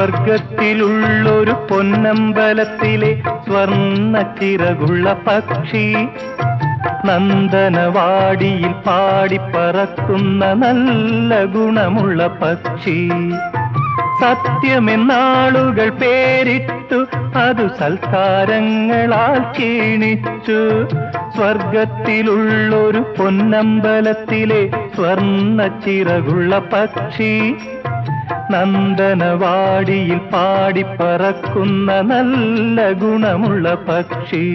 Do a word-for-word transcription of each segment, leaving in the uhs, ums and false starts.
സ്വർഗത്തിലുള്ളൊരു പൊന്നമ്പലത്തിലെ സ്വർണ്ണ ചിറകുള്ള പക്ഷി, നന്ദനവാടിയിൽ പാടിപ്പറക്കുന്ന നല്ല ഗുണമുള്ള പക്ഷി. സത്യമെന്നാളുകൾ പേരിട്ടു അതു സൽക്കാരങ്ങളാൽ ക്ഷീണിച്ചു. സ്വർഗത്തിലുള്ളൊരു പൊന്നമ്പലത്തിലെ സ്വർണ്ണ ചിറകുള്ള പക്ഷി, നന്ദനവാടിയിൽ പാടിപ്പറക്കുന്ന നല്ല ഗുണമുള്ള പക്ഷി.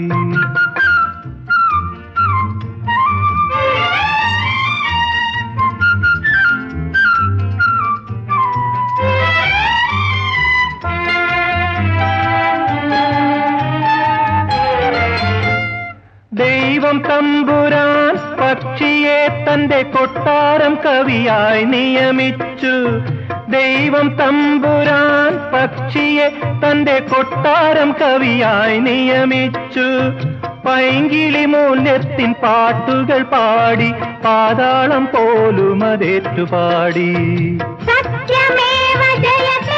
ദൈവം തമ്പുരാൻ പക്ഷിയെ തന്റെ കൊട്ടാരം കവിയായി നിയമിച്ചു. ദൈവം തമ്പുരാൻ പക്ഷിയെ തന്റെ കൊട്ടാരം കവിയായി നിയമിച്ചു. പൈങ്കിളി മൂല്യത്തിൻ പാട്ടുകൾ പാടി പാതാളം പോലും അതേറ്റുപാടി. സത്യമേവ ജയതേ,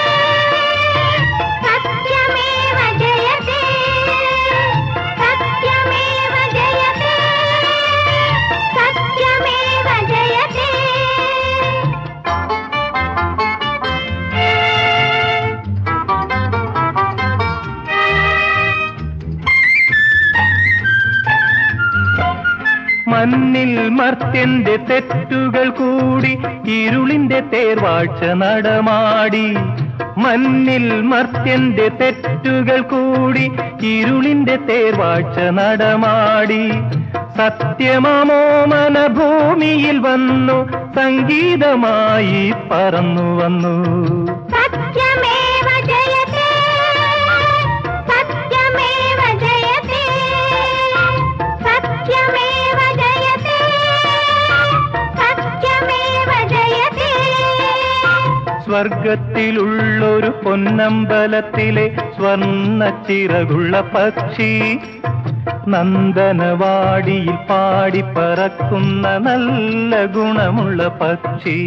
സത്യമേവ ജയതേ, സത്യമേവ ജയതേ, സത്യമേവ ജയതേ. മണ്ണിൽ മർത്യന്റെ തെറ്റുകൾ കൂടി ഇരുളിന്റെ തേർവാഴ്ച നടമാടി. മണ്ണിൽ മർത്യന്റെ തെറ്റുകൾ കൂടി ഇരുളിന്റെ തേർവാഴ്ച നടമാടി. സത്യമാമോ മനഭൂമിയിൽ വന്നു സംഗീതമായി പറന്നു വന്നു. സത്യമേവ ജയതേ, സത്യമേവ ജയതേ, സത്യമേവ ജയതേ, സത്യമേവ ജയതേ. സ്വർഗത്തിലുള്ളൊരു പൊന്നമ്പലത്തിലെ സ്വർണ്ണ ചിറകുള്ള പക്ഷി, നന്ദനവാടിയിൽ പാടിപ്പറക്കുന്ന നല്ല ഗുണമുള്ള പക്ഷി.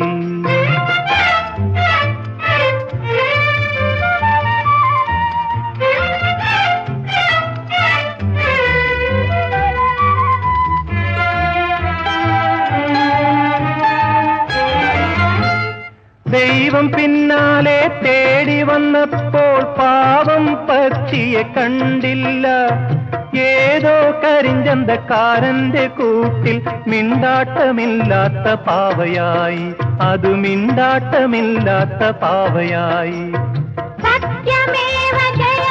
ദൈവം പിന്നാലെ തേടി വന്നപ്പോൾ പാവം പക്ഷിയെ കണ്ടില്ല. ഏതോ കരിഞ്ചന്തക്കാരന്റെ കൂട്ടിൽ മിണ്ടാട്ടമില്ലാത്ത പാവയായി, അത് മിണ്ടാട്ടമില്ലാത്ത പാവയായി. സത്യമേവ ജയ